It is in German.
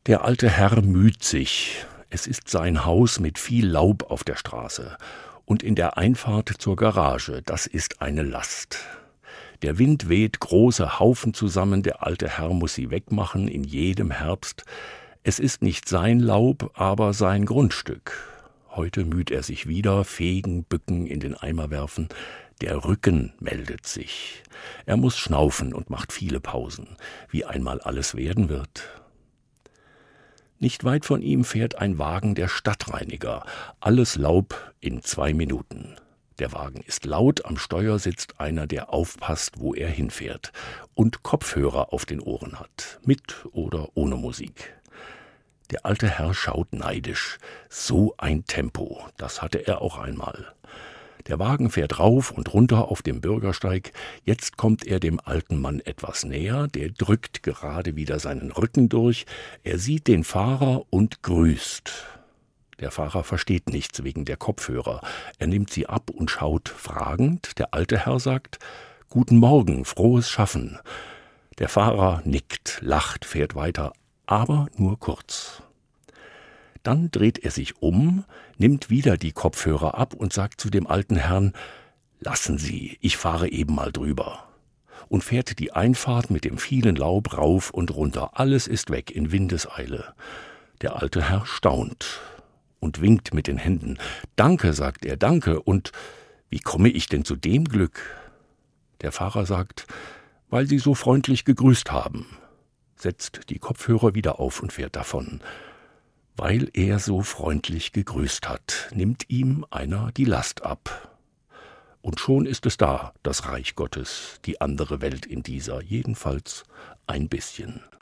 Der alte Herr müht sich. Es ist sein Haus mit viel Laub auf der Straße. Und in der Einfahrt zur Garage, das ist eine Last. Der Wind weht große Haufen zusammen, der alte Herr muss sie wegmachen in jedem Herbst. Es ist nicht sein Laub, aber sein Grundstück. Heute müht er sich wieder, fegen, bücken, in den Eimer werfen. Der Rücken meldet sich. Er muss schnaufen und macht viele Pausen, wie einmal alles werden wird. Nicht weit von ihm fährt ein Wagen der Stadtreiniger. Alles Laub in 2 Minuten. Der Wagen ist laut, am Steuer sitzt einer, der aufpasst, wo er hinfährt und Kopfhörer auf den Ohren hat, mit oder ohne Musik. Der alte Herr schaut neidisch. So ein Tempo, das hatte er auch einmal. Der Wagen fährt rauf und runter auf dem Bürgersteig. Jetzt kommt er dem alten Mann etwas näher. Der drückt gerade wieder seinen Rücken durch. Er sieht den Fahrer und grüßt. Der Fahrer versteht nichts wegen der Kopfhörer. Er nimmt sie ab und schaut fragend. Der alte Herr sagt: »Guten Morgen, frohes Schaffen.« Der Fahrer nickt, lacht, fährt weiter, aber nur kurz. Dann dreht er sich um, nimmt wieder die Kopfhörer ab und sagt zu dem alten Herrn: »Lassen Sie, ich fahre eben mal drüber.« Und fährt die Einfahrt mit dem vielen Laub rauf und runter. Alles ist weg in Windeseile. Der alte Herr staunt und winkt mit den Händen. »Danke«, sagt er, »danke. Und wie komme ich denn zu dem Glück?« Der Fahrer sagt: »Weil Sie so freundlich gegrüßt haben«, setzt die Kopfhörer wieder auf und fährt davon. Weil er so freundlich gegrüßt hat, nimmt ihm einer die Last ab. Und schon ist es da, das Reich Gottes, die andere Welt in dieser, jedenfalls ein bisschen.